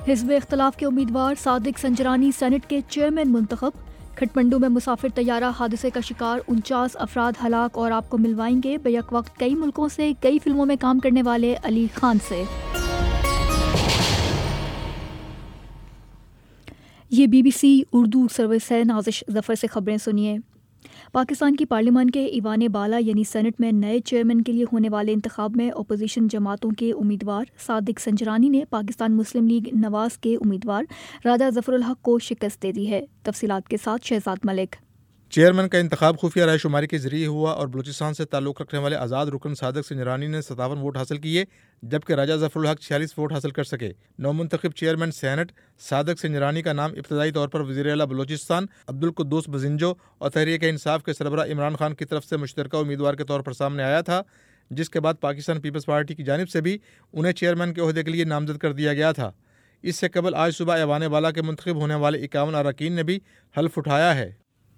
حزب اختلاف کے امیدوار صادق سنجرانی سینٹ کے چیئرمین منتخب۔ کھٹمنڈو میں مسافر طیارہ حادثے کا شکار 49 افراد ہلاک، اور آپ کو ملوائیں گے بیک وقت کئی ملکوں سے کئی فلموں میں کام کرنے والے علی خان سے۔ یہ BBC اردو سروس ہے۔ نازش ظفر سے خبریں سنیے۔ پاکستان کی پارلیمان کے ایوان بالا یعنی سینٹ میں نئے چیئرمین کے لیے ہونے والے انتخاب میں اپوزیشن جماعتوں کے امیدوار صادق سنجرانی نے پاکستان مسلم لیگ نواز کے امیدوار راجہ ظفر الحق کو شکست دے دی ہے۔ تفصیلات کے ساتھ شہزاد ملک۔ چیئرمین کا انتخاب خفیہ رائے شماری کے ذریعے ہوا اور بلوچستان سے تعلق رکھنے والے آزاد رکن صادق سنجرانی نے 57 ووٹ حاصل کیے، جبکہ راجہ ظفر الحق 46 ووٹ حاصل کر سکے۔ نومنتخب چیئرمین سینٹ صادق سنجرانی کا نام ابتدائی طور پر وزیر اعلیٰ بلوچستان عبدالقدوس بزنجو اور تحریک انصاف کے سربراہ عمران خان کی طرف سے مشترکہ امیدوار کے طور پر سامنے آیا تھا، جس کے بعد پاکستان پیپلز پارٹی کی جانب سے بھی انہیں چیئرمین کے عہدے کے لیے نامزد کر دیا گیا تھا۔ اس سے قبل آج صبح ایوان بالا کے منتخب ہونے والے 51 اراکین نے بھی حلف اٹھایا ہے۔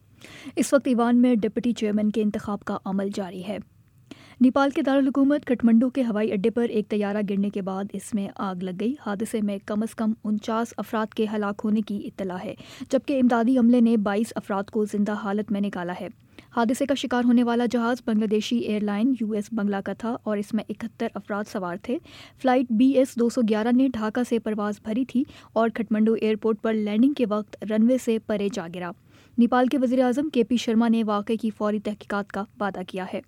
اس وقت ایوان میں ڈپٹی چیئرمین کے انتخاب کا عمل جاری ہے۔ نیپال کے دارالحکومت کھٹمنڈو کے ہوائی اڈے پر ایک طیارہ گرنے کے بعد اس میں آگ لگ گئی۔ حادثے میں کم از کم 49 افراد کے ہلاک ہونے کی اطلاع ہے، جبکہ امدادی عملے نے 22 افراد کو زندہ حالت میں نکالا ہے۔ حادثے کا شکار ہونے والا جہاز بنگلہ دیشی ایئر لائن US بنگلہ کا تھا اور اس میں 71 افراد سوار تھے۔ فلائٹ BS 211 نے ڈھاکہ سے پرواز بھری تھی اور کھٹمنڈو ایئرپورٹ پر لینڈنگ کے وقت رن وے سے پرے جا گرا۔ نیپال کے وزیر اعظم KP شرما نے واقعے کی فوری تحقیقات کا وعدہ کیا ہے۔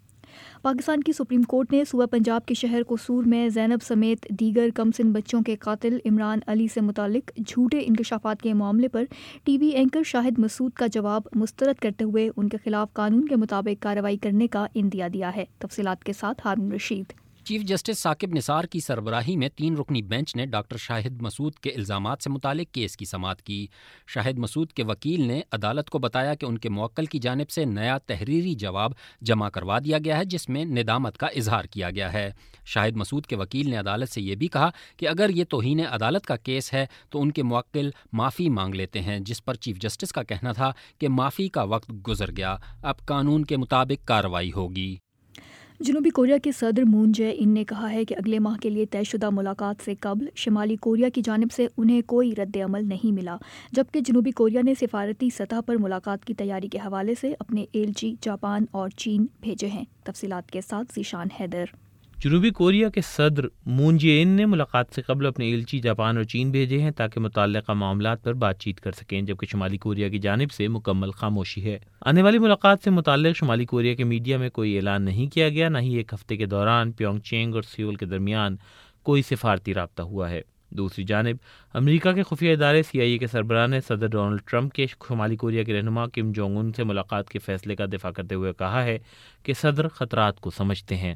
پاکستان کی سپریم کورٹ نے صوبہ پنجاب کے شہر قصور میں زینب سمیت دیگر کمسن بچوں کے قاتل عمران علی سے متعلق جھوٹے انکشافات کے معاملے پر TV اینکر شاہد مسعود کا جواب مسترد کرتے ہوئے ان کے خلاف قانون کے مطابق کارروائی کرنے کا عندیہ دیا ہے۔ تفصیلات کے ساتھ ہارون رشید۔ چیف جسٹس ثاقب نثار کی سربراہی میں 3 رکنی بینچ نے ڈاکٹر شاہد مسعود کے الزامات سے متعلق کیس کی سماعت کی۔ شاہد مسعود کے وکیل نے عدالت کو بتایا کہ ان کے موکل کی جانب سے نیا تحریری جواب جمع کروا دیا گیا ہے، جس میں ندامت کا اظہار کیا گیا ہے۔ شاہد مسعود کے وکیل نے عدالت سے یہ بھی کہا کہ اگر یہ توہین عدالت کا کیس ہے تو ان کے موکل معافی مانگ لیتے ہیں، جس پر چیف جسٹس کا کہنا تھا کہ معافی کا وقت گزر گیا، اب قانون کے مطابق کارروائی ہوگی۔ جنوبی کوریا کے صدر مون جے ان نے کہا ہے کہ اگلے ماہ کے لیے طے شدہ ملاقات سے قبل شمالی کوریا کی جانب سے انہیں کوئی رد عمل نہیں ملا، جبکہ جنوبی کوریا نے سفارتی سطح پر ملاقات کی تیاری کے حوالے سے اپنے ایلچی جاپان اور چین بھیجے ہیں۔ تفصیلات کے ساتھ ذیشان حیدر۔ جنوبی کوریا کے صدر مون جے ان نے ملاقات سے قبل اپنے ایلچی جاپان اور چین بھیجے ہیں تاکہ متعلقہ معاملات پر بات چیت کر سکیں، جبکہ شمالی کوریا کی جانب سے مکمل خاموشی ہے۔ آنے والی ملاقات سے متعلق شمالی کوریا کے میڈیا میں کوئی اعلان نہیں کیا گیا، نہ ہی ایک ہفتے کے دوران پیونگ چینگ اور سیول کے درمیان کوئی سفارتی رابطہ ہوا ہے۔ دوسری جانب امریکہ کے خفیہ ادارے CIA کے سربراہ نے صدر ڈونلڈ ٹرمپ کے شمالی کوریا کے رہنما کم جونگ ان سے ملاقات کے فیصلے کا دفاع کرتے ہوئے کہا ہے کہ صدر خطرات کو سمجھتے ہیں۔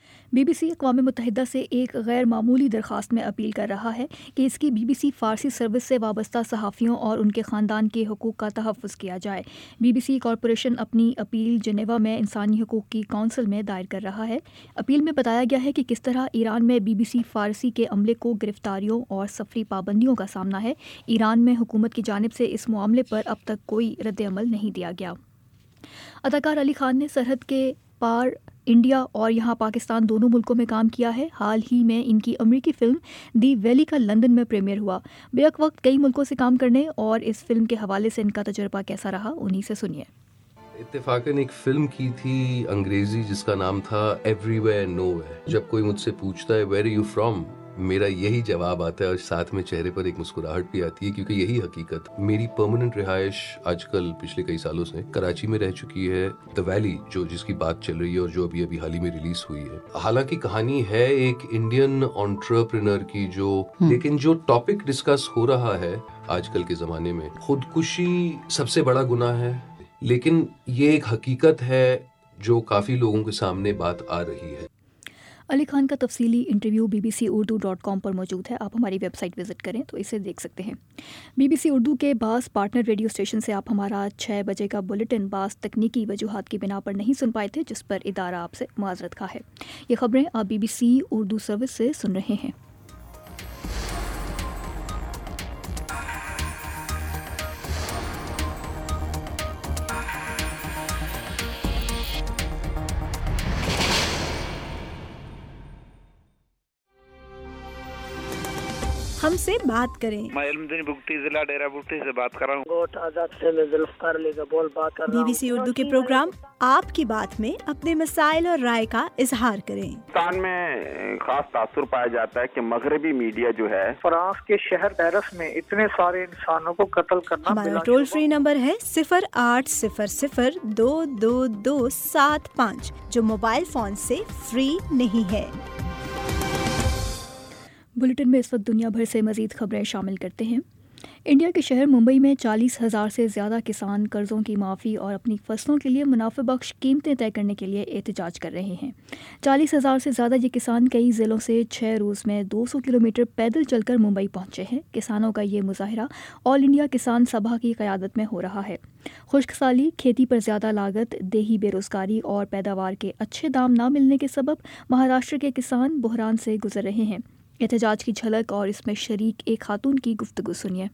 BBC اقوام متحدہ سے ایک غیر معمولی درخواست میں اپیل کر رہا ہے کہ اس کی BBC فارسی سروس سے وابستہ صحافیوں اور ان کے خاندان کے حقوق کا تحفظ کیا جائے۔ BBC کارپوریشن اپنی اپیل جنیوا میں انسانی حقوق کی کونسل میں دائر کر رہا ہے۔ اپیل میں بتایا گیا ہے کہ کس طرح ایران میں BBC فارسی کے عملے کو گرفتاریوں اور سفری پابندیوں کا سامنا ہے۔ ایران میں حکومت کی جانب سے اس معاملے پر اب تک کوئی رد عمل نہیں دیا گیا۔ اداکار علی خان نے سرحد کے پار انڈیا اور یہاں پاکستان دونوں ملکوں میں کام کیا ہے۔ حال ہی میں ان کی امریکی فلم دی ویلی کا لندن میں پریمیئر ہوا۔ بیک وقت کئی ملکوں سے کام کرنے اور اس فلم کے حوالے سے ان کا تجربہ کیسا رہا، انہی سے سنیے۔ اتفاقاً ایک فلم کی تھی انگریزی جس کا نام تھا ایوری ویئر نو ویئر۔ جب کوئی مجھ سے پوچھتا ہے ویئر آر یو فرام، میرا یہی جواب آتا ہے اور ساتھ میں چہرے پر ایک مسکراہٹ بھی آتی ہے، کیونکہ یہی حقیقت میری پرماننٹ رہائش آج کل پچھلے کئی سالوں سے کراچی میں رہ چکی ہے۔ دی ویلی جو جس کی بات چل رہی ہے اور جو ابھی حال ہی میں ریلیز ہوئی ہے، حالانکہ کہانی ہے ایک انڈین انٹرپرینر کی لیکن جو ٹاپک ڈسکس ہو رہا ہے آج کل کے زمانے میں، خودکشی سب سے بڑا گناہ ہے، لیکن یہ ایک حقیقت ہے جو کافی لوگوں کے سامنے بات آ رہی ہے۔ علی خان کا تفصیلی انٹرویو bbcurdu.com پر موجود ہے، آپ ہماری ویب سائٹ وزٹ کریں تو اسے دیکھ سکتے ہیں۔ BBC اردو کے بعض پارٹنر ریڈیو اسٹیشن سے آپ ہمارا 6 بجے کا بلیٹن بعض تکنیکی وجوہات کی بنا پر نہیں سن پائے تھے، جس پر ادارہ آپ سے معذرت خواہ ہے۔ یہ خبریں آپ BBC اردو سروس سے سن رہے ہیں۔ ہم سے بات کریں۔ میں علمدین بگٹی ضلع ڈیرہ بگٹی سے بات کر رہا ہوں۔ گوٹ آزاد سے میں ذوالفقار علی گبول بات کر رہا ہوں۔ BBC اردو کے پروگرام آپ کی بات میں اپنے مسائل اور رائے کا اظہار کریں۔ پاکستان میں خاص تاثر پایا جاتا ہے کہ مغربی میڈیا جو ہے فرانس کے شہر پیرس میں اتنے سارے انسانوں کو قتل کرنا۔ ہمارا ٹول فری نمبر ہے 0800-222-75 جو موبائل فون سے فری نہیں ہے۔ بلیٹن میں اس وقت دنیا بھر سے مزید خبریں شامل کرتے ہیں۔ انڈیا کے شہر ممبئی میں 40,000 سے زیادہ کسان قرضوں کی معافی اور اپنی فصلوں کے لیے منافع بخش قیمتیں طے کرنے کے لیے احتجاج کر رہے ہیں۔ 40,000 سے زیادہ یہ کسان کئی ضلعوں سے 6 روز میں 200 کلومیٹر پیدل چل کر ممبئی پہنچے ہیں۔ کسانوں کا یہ مظاہرہ آل انڈیا کسان سبھا کی قیادت میں ہو رہا ہے۔ خشک سالی، کھیتی پر زیادہ لاگت، دیہی بے روزگاری اور پیداوار کے اچھے دام نہ ملنے کے سبب مہاراشٹر کے کسان بحران سے گزر رہے ہیں۔ احتجاج کی جھلک اور اس میں شریک ایک خاتون کی گفتگو سنیے۔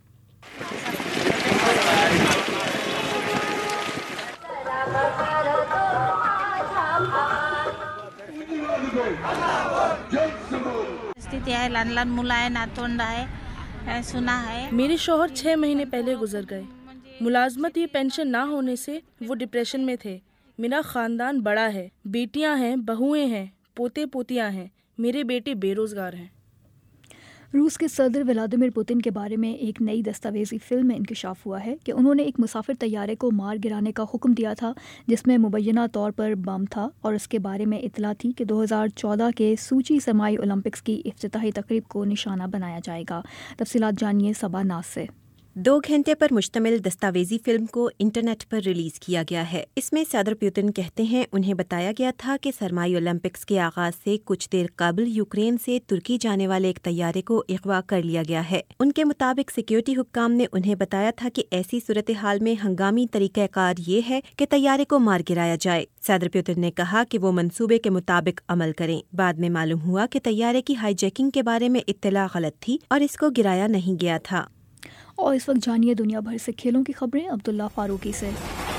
میرے شوہر 6 مہینے پہلے گزر گئے۔ ملازمت یا پینشن نہ ہونے سے وہ ڈپریشن میں تھے۔ میرا خاندان بڑا ہے، بیٹیاں ہیں، بہویں ہیں، پوتے پوتیاں ہیں۔ میرے بیٹے بے روزگار ہیں۔ روس کے صدر ولادیمیر پوتن کے بارے میں ایک نئی دستاویزی فلم میں انکشاف ہوا ہے کہ انہوں نے ایک مسافر طیارے کو مار گرانے کا حکم دیا تھا جس میں مبینہ طور پر بم تھا، اور اس کے بارے میں اطلاع تھی کہ 2014 کے سوچی سرمائی اولمپکس کی افتتاحی تقریب کو نشانہ بنایا جائے گا۔ تفصیلات جانیے صبا ناز سے۔ 2 گھنٹے پر مشتمل دستاویزی فلم کو انٹرنیٹ پر ریلیز کیا گیا ہے۔ اس میں صدر پیوتن کہتے ہیں انہیں بتایا گیا تھا کہ سرمائی اولمپکس کے آغاز سے کچھ دیر قبل یوکرین سے ترکی جانے والے ایک طیارے کو اغوا کر لیا گیا ہے۔ ان کے مطابق سیکیورٹی حکام نے انہیں بتایا تھا کہ ایسی صورتحال میں ہنگامی طریقہ کار یہ ہے کہ طیارے کو مار گرایا جائے۔ صدر پیوتن نے کہا کہ وہ منصوبے کے مطابق عمل کریں۔ بعد میں معلوم ہوا کہ طیارے کی ہائی جیکنگ کے بارے میں اطلاع غلط تھی اور اس کو گرایا نہیں گیا تھا۔ اور اس وقت جانیے دنیا بھر سے کھیلوں کی خبریں عبداللہ فاروقی سے۔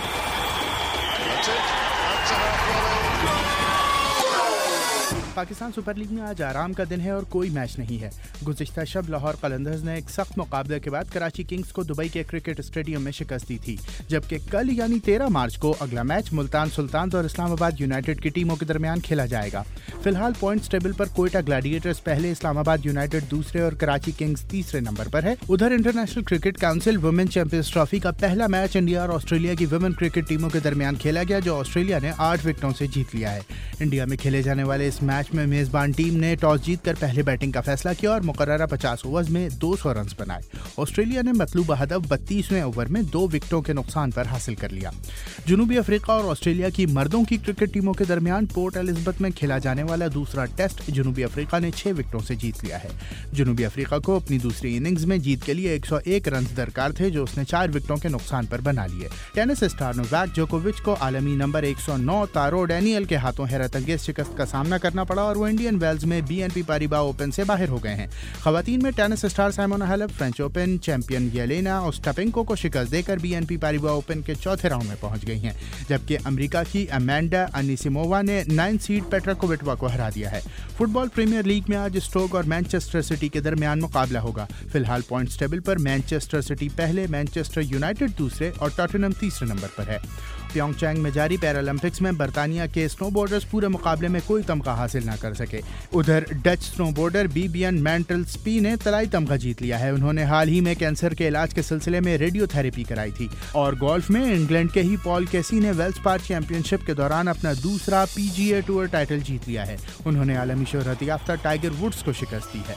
پاکستان سپر لیگ میں آج آرام کا دن ہے اور کوئی میچ نہیں ہے۔ گزشتہ شب لاہور قلندرز نے ایک سخت مقابلے کے بعد کراچی کنگز کو دبئی کے کرکٹ اسٹیڈیم میں شکست دی تھی، جبکہ کل یعنی 13 مارچ کو اگلا میچ ملتان سلطانز اور اسلام آباد یونائیٹڈ کی ٹیموں کے درمیان کھیلا جائے گا۔ فی الحال پوائنٹس ٹیبل پر کوئٹہ گلیڈیٹرز پہلے، اسلام آباد یونائیٹڈ دوسرے اور کراچی کنگز تیسرے نمبر پر ہے۔ ادھر international cricket council women champions trophy کا پہلا میچ انڈیا اور آسٹریلیا کی ویمن کرکٹ ٹیموں کے درمیان کھیلا گیا، جو آسٹریلیا نے 8 وکٹوں سے جیت لیا ہے۔ انڈیا میں کھیلے جانے والے اس میچ میں میزبان ٹیم نے ٹاس جیت کر پہلے بیٹنگ کا فیصلہ کیا اور مقررہ 50 اوورز میں 200 رنز بنائے۔ آسٹریلیا نے مطلوبہ ہدف 32ویں اوور میں 2 وکٹوں کے نقصان پر حاصل کر لیا۔ جنوبی افریقہ اور آسٹریلیا کی مردوں کی کرکٹ ٹیموں کے درمیان پورٹ الزبتھ میں کھیلا جانے والا دوسرا ٹیسٹ جنوبی افریقہ نے 6 وکٹوں سے جیت لیا ہے۔ جنوبی افریقہ کو اپنی دوسری اننگز میں جیت کے لیے 101 رنز درکار تھے، جو اس نے 4 وکٹوں کے نقصان پر بنا لیے۔ ٹینس اسٹار نوواک جوکووچ کو عالمی نمبر 109 تارو ڈینیل کے ہاتھوں حیرت انگیز شکست کا سامنا کرنا پڑا اور وہ انڈین ویلز میں BNP پاریبا اوپن سے باہر ہو گئے ہیں۔ خواتین میں tennis star Simona Halep French open champion Jelena Ostapenko کو شکست دے کر BNP پاریبا اوپن کے چوتھے راؤنڈ میں پہنچ گئی ہیں، جبکہ امریکہ کی امینڈا انیسیمووا نے 9 سیڈ پیٹرا کووٹوا کو ہرا دیا ہے۔ فٹ بال پریمیئر لیگ میں آج اسٹوک اور مانچسٹر سٹی کے درمیان مقابلہ ہوگا۔ فی الحال پوائنٹس ٹیبل پر مانچسٹر سٹی پہلے، مانچسٹر یونائیٹڈ دوسرے اور ٹاٹنہم تیسرے نمبر پر ہے۔ پیونگ چانگ میں جاری پیرالمپکس میں برطانیہ کے سنو بورڈرز پورے مقابلے میں کوئی تمغہ حاصل نہ کر سکے۔ ادھر ڈچ سنو بورڈر بیبین مینٹلسپی نے طلائی تمغہ جیت لیا ہے۔ انہوں نے حال ہی میں کینسر کے علاج کے سلسلے میں ریڈیو تھراپی کرائی تھی۔ اور گولف میں انگلینڈ کے ہی پال کیسی نے ویلز پارک چیمپئن شپ کے دوران اپنا دوسرا PGA ٹور ٹائٹل جیت لیا ہے۔ انہوں نے عالمی شہرت یافتہ ٹائیگر وڈز کو شکست دی ہے۔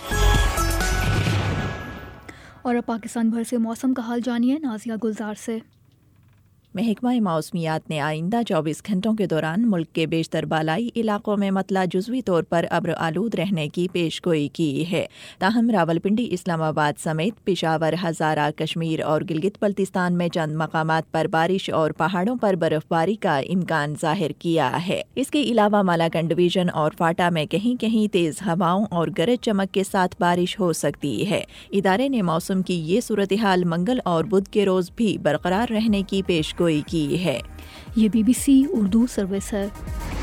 اور اب پاکستان بھر سے موسم کا حال جانیے نازیہ گلزار سے۔ محکمہ موسمیات نے آئندہ 24 گھنٹوں کے دوران ملک کے بیشتر بالائی علاقوں میں مطلع جزوی طور پر ابر آلود رہنے کی پیش گوئی کی ہے۔ تاہم راولپنڈی، اسلام آباد سمیت پشاور، ہزارہ، کشمیر اور گلگت بلتستان میں چند مقامات پر بارش اور پہاڑوں پر برف باری کا امکان ظاہر کیا ہے۔ اس کے علاوہ مالاکنڈ ڈویژن اور فاٹا میں کہیں کہیں تیز ہوائوں اور گرج چمک کے ساتھ بارش ہو سکتی ہے۔ ادارے نے موسم کی یہ صورتحال منگل اور بدھ کے روز بھی برقرار رہنے کی پیش گوئی کی ہے۔ یہ BBC اردو سروس ہے۔